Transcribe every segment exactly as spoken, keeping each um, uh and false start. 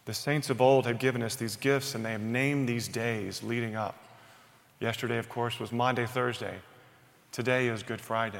The saints of old have given us these gifts, and they have named these days leading up. Yesterday, of course, was Maundy, Thursday. Today is Good Friday.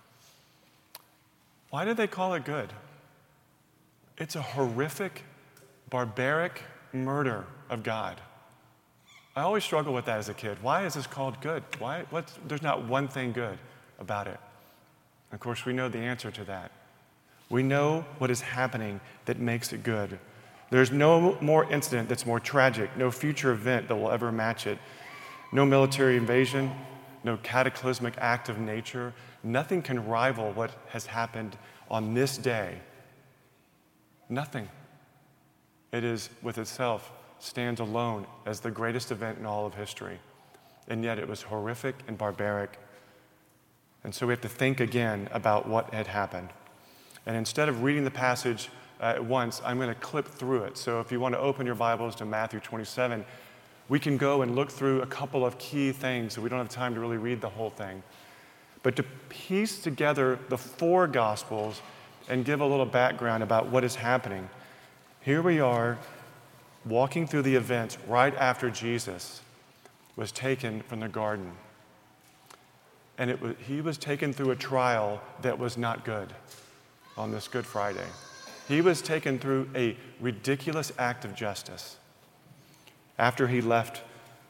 Why do they call it good? It's a horrific, barbaric murder of God. I always struggled with that as a kid. Why is this called good? Why? What's, there's not one thing good about it. Of course, we know the answer to that. We know what is happening that makes it good. There's no more incident that's more tragic, no future event that will ever match it. No military invasion, no cataclysmic act of nature. Nothing can rival what has happened on this day. Nothing. It is, with itself, stands alone as the greatest event in all of history. And yet it was horrific and barbaric. And so we have to think again about what had happened. And instead of reading the passage uh, at once, I'm going to clip through it. So if you want to open your Bibles to Matthew twenty-seven, we can go and look through a couple of key things, so we don't have time to really read the whole thing. But to piece together the four Gospels and give a little background about what is happening. Here we are walking through the events right after Jesus was taken from the garden. And it was, he was taken through a trial that was not good on this Good Friday. He was taken through a ridiculous act of justice. After he left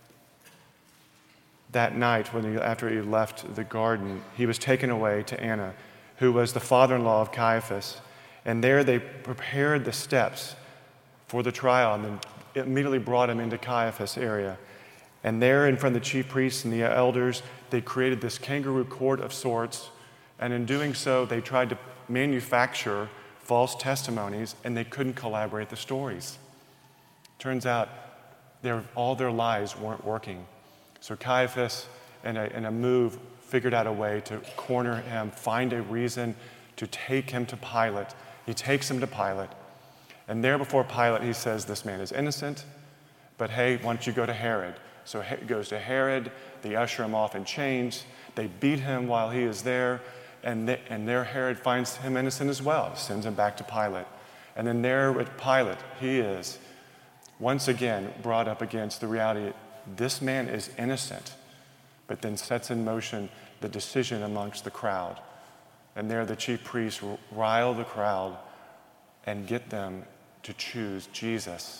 that night, when he, after he left the garden, he was taken away to Anna, who was the father-in-law of Caiaphas. And there they prepared the steps for the trial and then immediately brought him into Caiaphas' area. And there in front of the chief priests and the elders, they created this kangaroo court of sorts. And in doing so, they tried to manufacture false testimonies, and they couldn't collaborate the stories. Turns out their, all their lies weren't working. So Caiaphas, in a, in a move, figured out a way to corner him, find a reason to take him to Pilate. He takes him to Pilate. And there before Pilate, he says, this man is innocent, but hey, why don't you go to Herod? So he goes to Herod. They usher him off in chains. They beat him while he is there. And, they, and there Herod finds him innocent as well, sends him back to Pilate. And then there with Pilate, he is once again brought up against the reality that this man is innocent, but then sets in motion the decision amongst the crowd. And there the chief priests rile the crowd and get them to choose Jesus.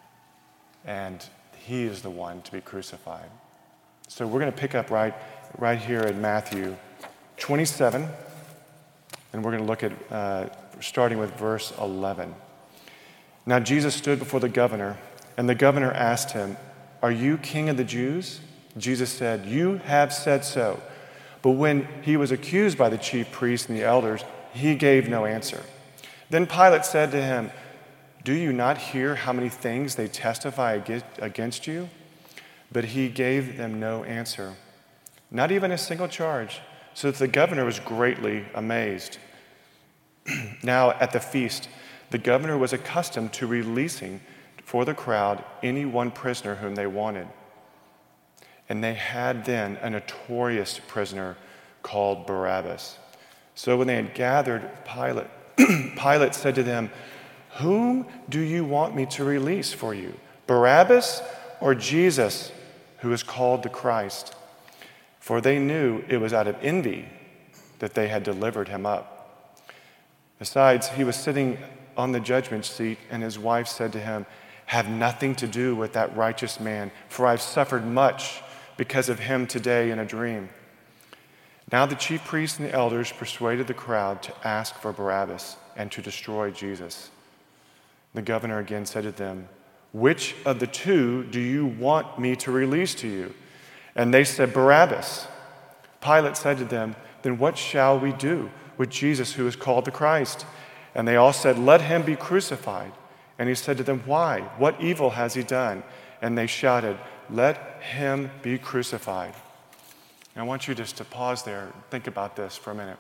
And he is the one to be crucified. So we're going to pick up right, right here in Matthew twenty-seven, and we're going to look at uh, starting with verse eleven. Now Jesus stood before the governor, and the governor asked him, "Are you king of the Jews?" Jesus said, "You have said so." But when he was accused by the chief priests and the elders, he gave no answer. Then Pilate said to him, "Do you not hear how many things they testify against you?" But he gave them no answer, not even a single charge, so that the governor was greatly amazed. Now at the feast, the governor was accustomed to releasing for the crowd any one prisoner whom they wanted. And they had then a notorious prisoner called Barabbas. So when they had gathered, Pilate, Pilate said to them, "Whom do you want me to release for you, Barabbas or Jesus, who is called the Christ?" For they knew it was out of envy that they had delivered him up. Besides, he was sitting on the judgment seat, and his wife said to him, "Have nothing to do with that righteous man, for I've suffered much because of him today in a dream." Now the chief priests and the elders persuaded the crowd to ask for Barabbas and to destroy Jesus. The governor again said to them, "Which of the two do you want me to release to you?" And they said, "Barabbas." Pilate said to them, "Then what shall we do with Jesus, who is called the Christ?" And they all said, "Let him be crucified." And he said to them, "Why? What evil has he done?" And they shouted, "Let him be crucified." And I want you just to pause there and think about this for a minute.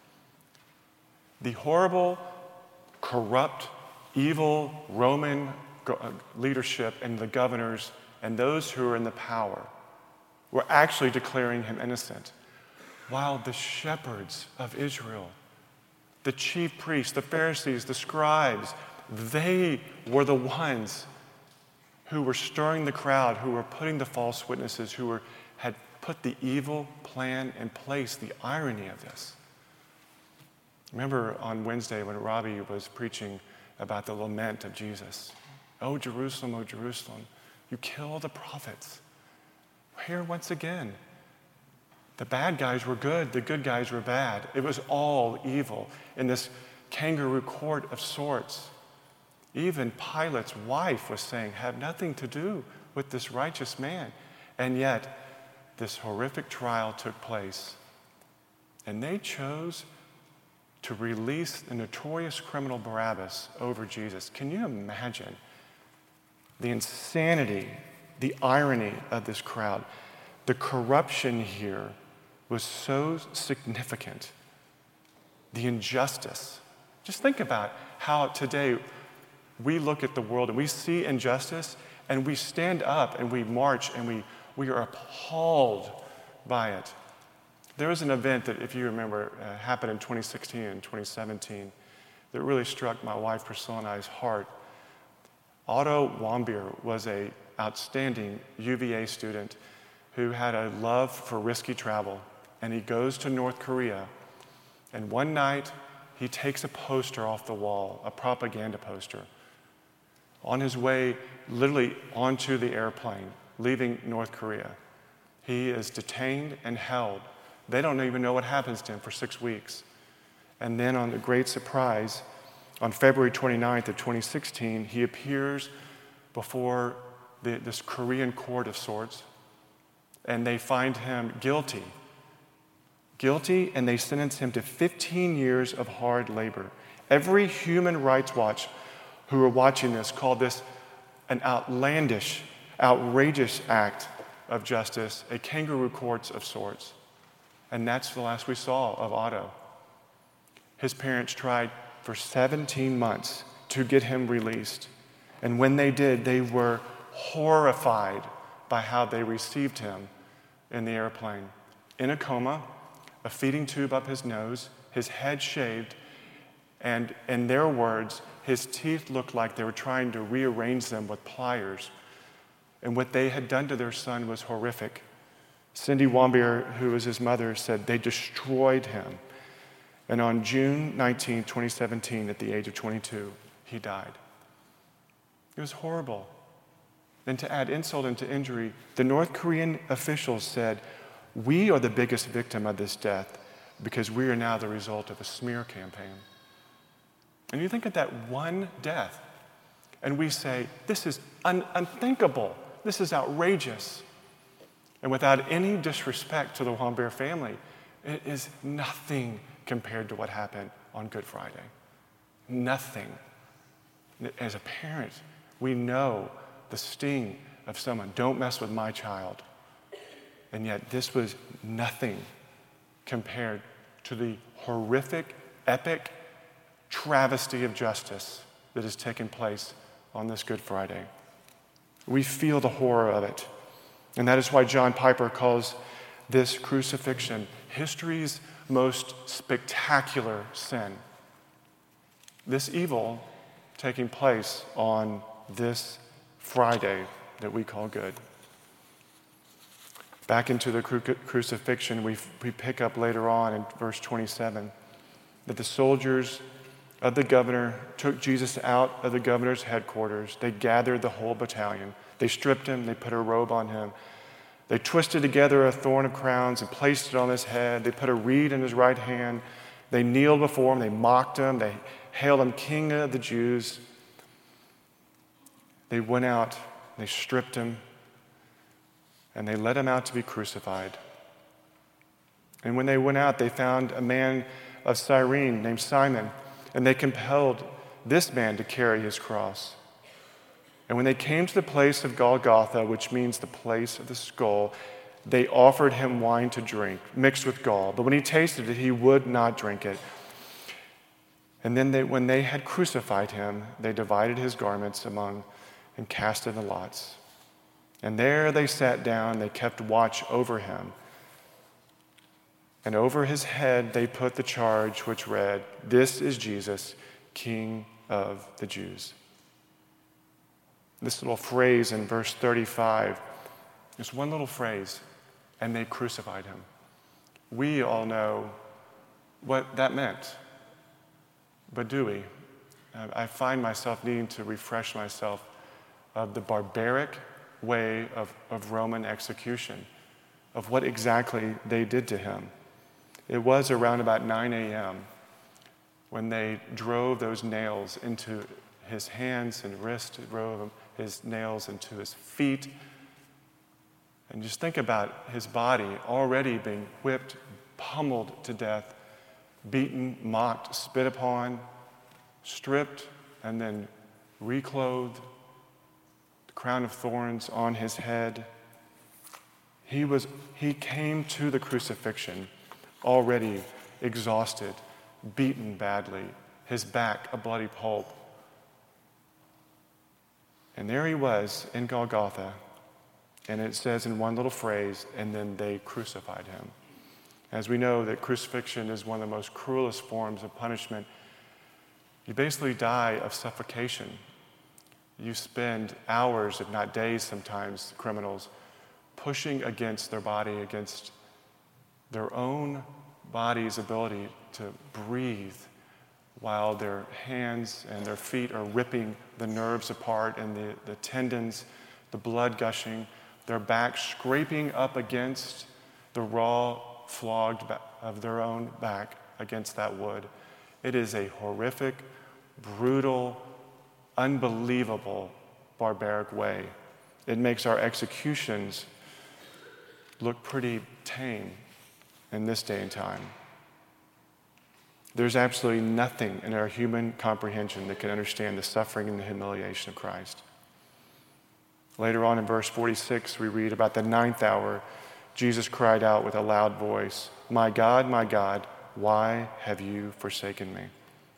The horrible, corrupt, evil Roman leadership and the governors and those who are in the power were actually declaring him innocent, while the shepherds of Israel, the chief priests, the Pharisees, the scribes, They were the ones who were stirring the crowd, who were putting the false witnesses, who were, had put the evil plan in place, the irony of this. Remember on Wednesday when Robbie was preaching about the lament of Jesus. Oh, Jerusalem, oh, Jerusalem, you kill the prophets. Here once again, the bad guys were good, the good guys were bad. It was all evil in this kangaroo court of sorts. Even Pilate's wife was saying, have nothing to do with this righteous man. And yet, this horrific trial took place. And they chose to release the notorious criminal Barabbas over Jesus. Can you imagine the insanity, the irony of this crowd? The corruption here was so significant. The injustice. Just think about how today we look at the world and we see injustice and we stand up and we march and we, we are appalled by it. There was an event that, if you remember, uh, happened in twenty sixteen and twenty seventeen that really struck my wife Priscilla and I's heart. Otto Warmbier was an outstanding U V A student who had a love for risky travel, and he goes to North Korea, and one night he takes a poster off the wall, a propaganda poster, on his way literally onto the airplane, leaving North Korea. He is detained and held. They don't even know what happens to him for six weeks. And then on the great surprise, on February twenty-ninth of twenty sixteen, he appears before the, this Korean court of sorts, and they find him guilty. Guilty, and they sentence him to fifteen years of hard labor. Every Human Rights Watch who are watching this called this an outlandish, outrageous act of justice, a kangaroo court of sorts. And that's the last we saw of Otto. His parents tried for seventeen months to get him released. And when they did, they were horrified by how they received him in the airplane. In a coma, a feeding tube up his nose, his head shaved, and in their words, his teeth looked like they were trying to rearrange them with pliers. And what they had done to their son was horrific. Cindy Warmbier, who was his mother, said they destroyed him. And on June nineteenth, twenty seventeen, at the age of twenty-two, he died. It was horrible. And to add insult into injury, the North Korean officials said, we are the biggest victim of this death because we are now the result of a smear campaign. And you think of that one death, and we say, this is un- unthinkable. This is outrageous. And without any disrespect to the Warmbier family, it is nothing compared to what happened on Good Friday. Nothing. As a parent, we know the sting of someone, don't mess with my child. And yet this was nothing compared to the horrific, epic travesty of justice that has taken place on this Good Friday. We feel the horror of it. And that is why John Piper calls this crucifixion history's most spectacular sin. This evil taking place on this Friday that we call good. Back into the cru- crucifixion, we, we pick up later on in verse twenty-seven that the soldiers of the governor took Jesus out of the governor's headquarters. They gathered the whole battalion. They stripped him. They put a robe on him. They twisted together a thorn of crowns and placed it on his head. They put a reed in his right hand. They kneeled before him. They mocked him. They hailed him King of the Jews. They went out. They stripped him. And they led him out to be crucified. And when they went out, they found a man of Cyrene named Simon, and they compelled this man to carry his cross. And when they came to the place of Golgotha, which means the place of the skull, they offered him wine to drink, mixed with gall. But when he tasted it, he would not drink it. And then they, when they had crucified him, they divided his garments among and cast in the lots. And there they sat down, they kept watch over him. And over his head they put the charge which read, "This is Jesus, King of the Jews. This little phrase in verse thirty-five, just one little phrase, and they crucified him. We all know what that meant, but do we? I find myself needing to refresh myself of the barbaric way of, of Roman execution, of what exactly they did to him. It was around about nine a.m. when they drove those nails into his hands and wrist, drove his nails into his feet. And just think about his body already being whipped, pummeled to death, beaten, mocked, spit upon, stripped, and then reclothed, the crown of thorns on his head. He was, he came to the crucifixion already exhausted, beaten badly, his back a bloody pulp. And there he was in Golgotha, and it says in one little phrase, and then they crucified him. As we know that crucifixion is one of the most cruelest forms of punishment. You basically die of suffocation. You spend hours, if not days sometimes, criminals, pushing against their body, against their own body's ability to breathe, while their hands and their feet are ripping the nerves apart and the, the tendons, the blood gushing, their back scraping up against the raw, flogged back of their own back against that wood. It is a horrific, brutal, unbelievable, barbaric way. It makes our executions look pretty tame in this day and time. There's absolutely nothing in our human comprehension that can understand the suffering and the humiliation of Christ. Later on in verse forty-six, we read about the ninth hour, Jesus cried out with a loud voice, "My God, my God, why have you forsaken me?"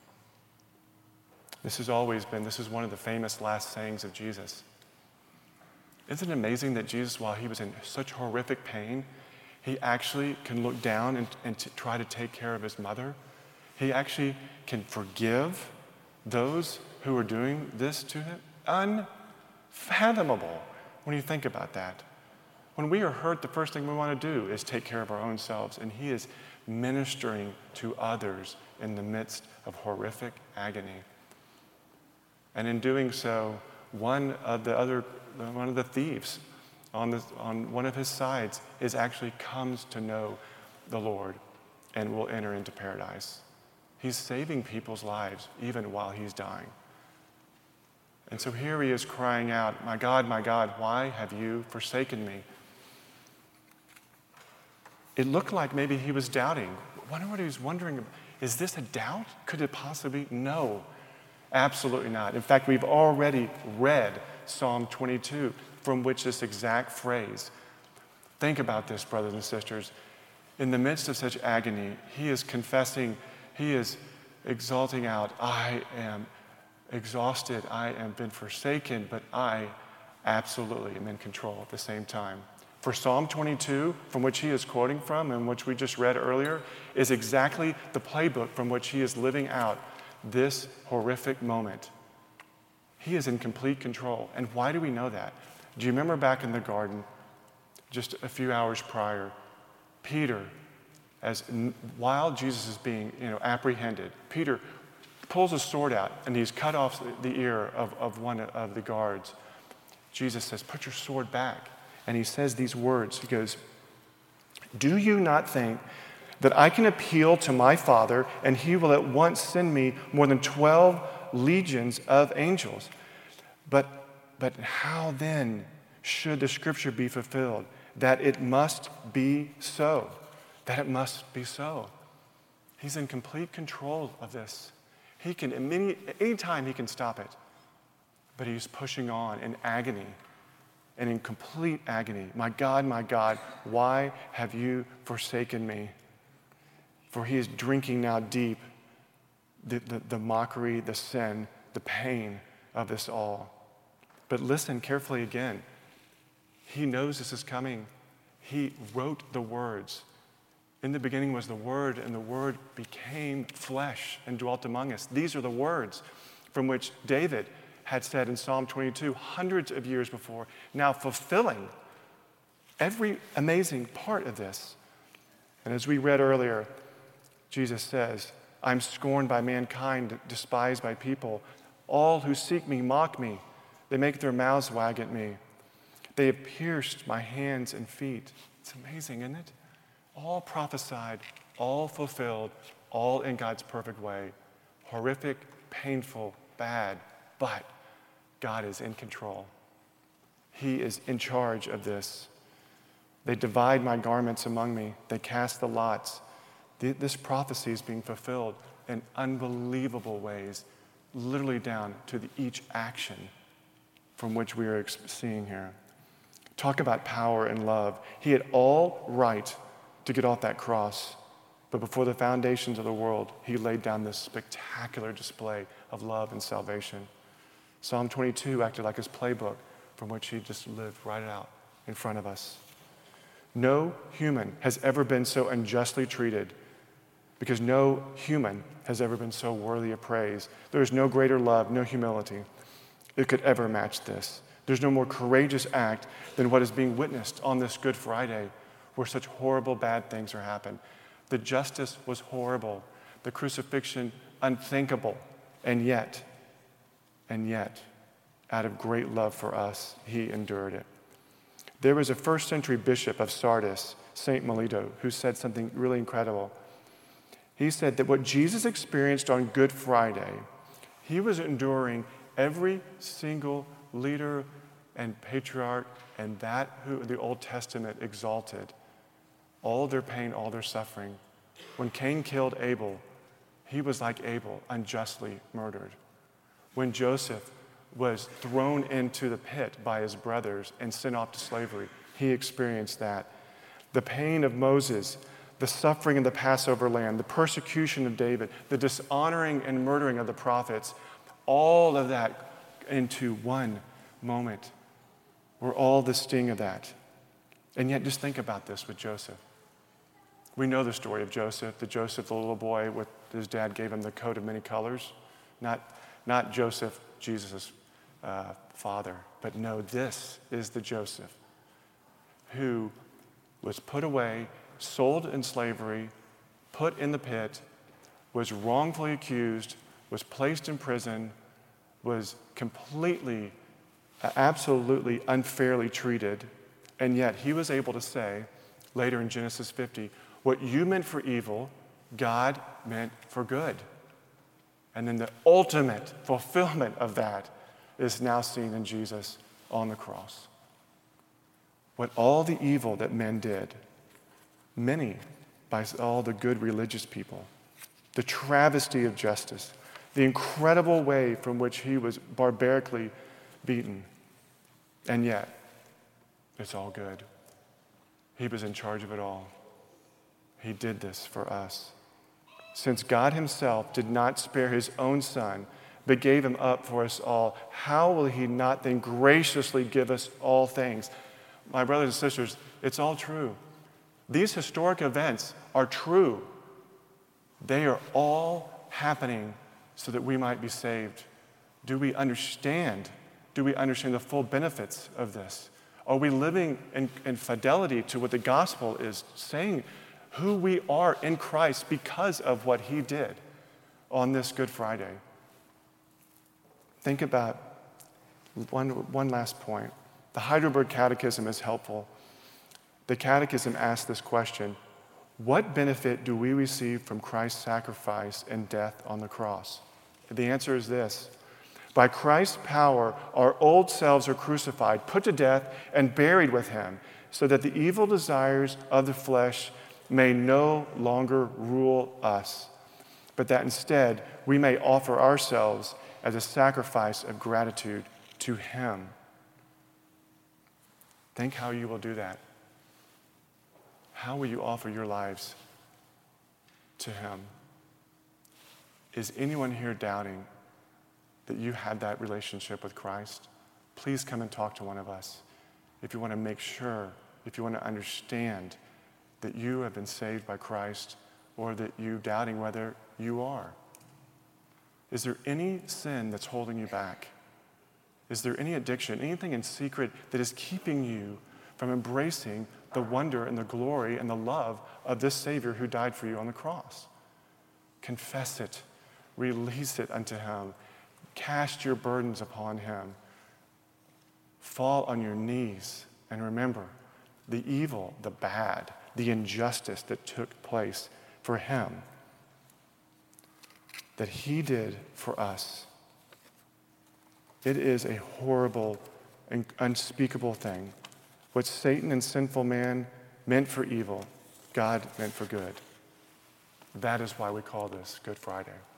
This has always been, this is one of the famous last sayings of Jesus. Isn't it amazing that Jesus, while he was in such horrific pain, he actually can look down and, and to try to take care of his mother? He actually can forgive those who are doing this to him? Unfathomable when you think about that. When we are hurt, the first thing we want to do is take care of our own selves, and he is ministering to others in the midst of horrific agony. And in doing so, one of the other, one of the thieves on, the, on one of his sides is actually comes to know the Lord and will enter into paradise. He's saving people's lives even while he's dying. And so here he is crying out, "My God, my God, why have you forsaken me?" It looked like maybe he was doubting. I wonder what he was wondering. Is this a doubt? Could it possibly be? No, absolutely not. In fact, we've already read Psalm twenty-two, from which this exact phrase. Think about this, brothers and sisters. In the midst of such agony, he is confessing, he is exalting out, "I am exhausted, I am been forsaken, but I absolutely am in control at the same time." For Psalm twenty-two, from which he is quoting from and which we just read earlier, is exactly the playbook from which he is living out this horrific moment. He is in complete control. And why do we know that? Do you remember back in the garden, just a few hours prior, Peter, as while Jesus is being you know, apprehended, Peter pulls a sword out and he's cut off the ear of, of one of the guards. Jesus says, "Put your sword back." And he says these words. He goes, "Do you not think that I can appeal to my Father and he will at once send me more than twelve legions of angels? But, but how then should the scripture be fulfilled? That it must be so. That it must be so." He's in complete control of this. He can, any, anytime he can stop it, but he's pushing on in agony and in complete agony. "My God, my God, why have you forsaken me?" For he is drinking now deep the, the, the mockery, the sin, the pain of this all. But listen carefully again. He knows this is coming. He wrote the words. In the beginning was the Word, and the Word became flesh and dwelt among us. These are the words. from which David had said in Psalm twenty-two hundreds of years before, now fulfilling every amazing part of this. And as we read earlier, Jesus says, I'm scorned by mankind, despised by people. All who seek me mock me. They make their mouths wag at me. They have pierced my hands and feet. It's amazing, isn't it? All prophesied, all fulfilled, all in God's perfect way. Horrific, painful, bad, but God is in control. He is in charge of this. They divide my garments among me. They cast the lots. This prophecy is being fulfilled in unbelievable ways, literally down to the, each action from which we are seeing here. Talk about power and love. He had all right to get off that cross, but before the foundations of the world, he laid down this spectacular display of love and salvation. Psalm twenty-two acted like his playbook from which he just lived right out in front of us. No human has ever been so unjustly treated, because no human has ever been so worthy of praise. There is no greater love, no humility that could ever match this. There's no more courageous act than what is being witnessed on this Good Friday, where such horrible, bad things are happening. The justice was horrible, the crucifixion unthinkable, and yet, and yet, out of great love for us, he endured it. There was a first century bishop of Sardis, Saint Melito, who said something really incredible. He said that what Jesus experienced on Good Friday, he was enduring every single leader and patriarch and that who the Old Testament exalted, all their pain, all their suffering. When Cain killed Abel, he was like Abel, unjustly murdered. When Joseph was thrown into the pit by his brothers and sent off to slavery, he experienced that. The pain of Moses, the suffering in the Passover lamb, the persecution of David, the dishonoring and murdering of the prophets, all of that into one moment. We're all the sting of that. And yet just think about this with Joseph. We know the story of Joseph, the Joseph, the little boy with his dad gave him the coat of many colors. Not, not Joseph, Jesus' uh, father, but no, this is the Joseph who was put away, sold in slavery, put in the pit, was wrongfully accused, was placed in prison, was completely, absolutely unfairly treated, and yet he was able to say, later in Genesis fifty, what you meant for evil, God meant for good. And then the ultimate fulfillment of that is now seen in Jesus on the cross. What all the evil that men did, many by all the good religious people, the travesty of justice, the incredible way from which he was barbarically beaten, and yet it's all good. He was in charge of it all. He did this for us. Since God himself did not spare his own son, but gave him up for us all, how will he not then graciously give us all things? My brothers and sisters, it's all true. These historic events are true. They are all happening so that we might be saved. Do we understand? Do we understand the full benefits of this? Are we living in, in fidelity to what the gospel is saying, who we are in Christ because of what he did on this Good Friday? Think about one, one last point. The Heidelberg Catechism is helpful. The Catechism asks this question: what benefit do we receive from Christ's sacrifice and death on the cross? The answer is this: by Christ's power, our old selves are crucified, put to death, and buried with him, so that the evil desires of the flesh may no longer rule us, but that instead we may offer ourselves as a sacrifice of gratitude to him. Think how you will do that. How will you offer your lives to him? Is anyone here doubting that you had that relationship with Christ? Please come and talk to one of us. If you want to make sure, if you want to understand that you have been saved by Christ, or that you doubting whether you are. Is there any sin that's holding you back? Is there any addiction, anything in secret that is keeping you from embracing the wonder and the glory and the love of this Savior who died for you on the cross? Confess it. Release it unto him. Cast your burdens upon him. Fall on your knees and remember the evil, the bad, the injustice that took place for him, that he did for us. It is a horrible and unspeakable thing. What Satan and sinful man meant for evil, God meant for good. That is why we call this Good Friday.